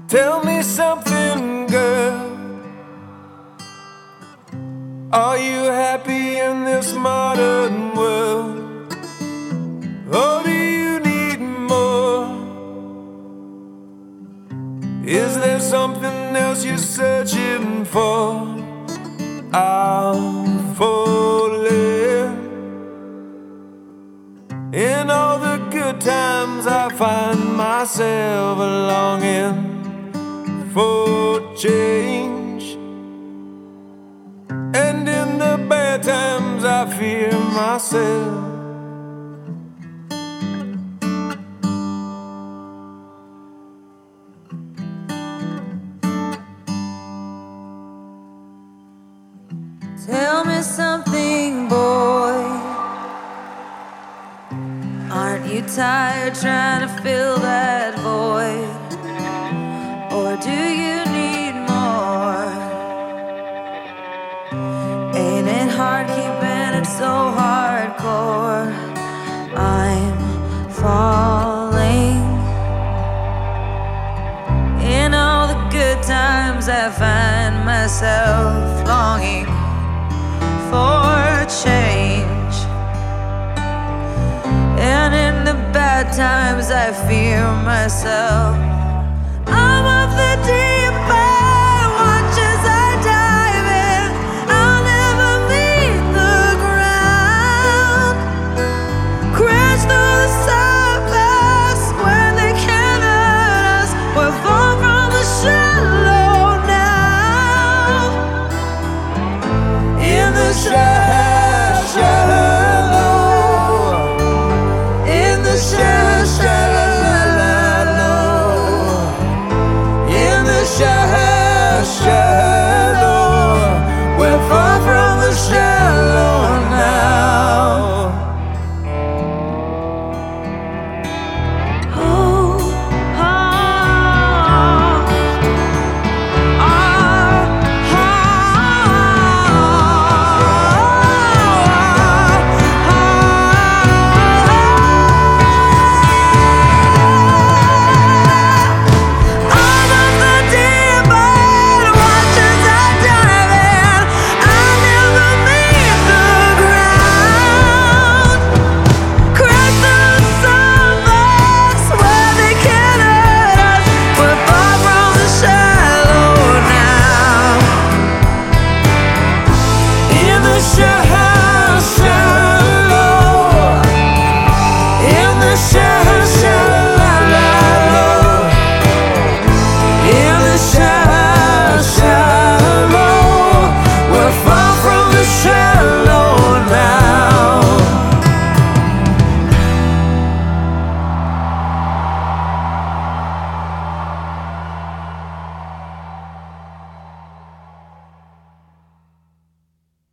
Tell me something, girl. Are you happy in this modern world? Or do you need more? Is there something else you're searching for? I'm falling. In all the good times I find myself longing for change, and in the bad times I fear myself. Tell me something, boy. Aren't you tired trying to fill that void? Or do you need more? Ain't it hard keeping it so hardcore? I'm falling. In all the good times I find myself longing for change, and in the bad times I fear myself.